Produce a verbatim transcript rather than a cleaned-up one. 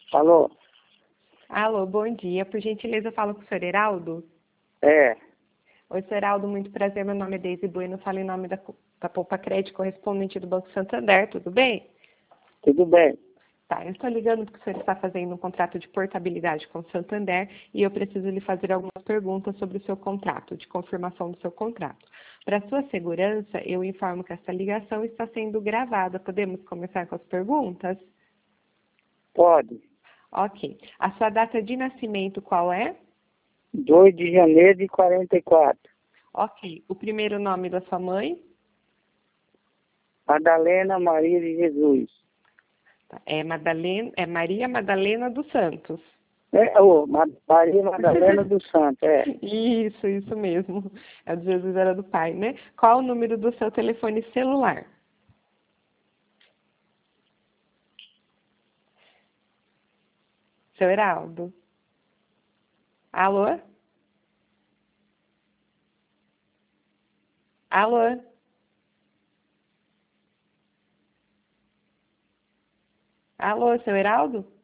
Alô? Alô, bom dia. Por gentileza, eu falo com o senhor Heraldo? É, Oi, senhor Heraldo, muito prazer. Meu nome é Deise Bueno, falo em nome da, da Poupa Crédito, correspondente do Banco Santander, tudo bem? tudo bem. Tá, eu estou ligando porque o senhor está fazendo um contrato de portabilidade com o Santander e eu preciso lhe fazer algumas perguntas sobre o seu contrato, de confirmação do seu contrato. Para sua segurança, eu informo que essa ligação está sendo gravada. Podemos começar com as perguntas? Pode. Ok. A sua data de nascimento qual é? dois de janeiro de quarenta e quatro. Ok. O primeiro nome da sua mãe? Madalena Maria de Jesus. Tá. É, Madalena, é Maria Madalena dos Santos. É, ô, Ma- Maria Madalena do Santo, é. Isso, isso mesmo. É de Jesus era do pai, né? Qual o número do seu telefone celular? Seu Heraldo? Alô? Alô? Alô, seu Heraldo?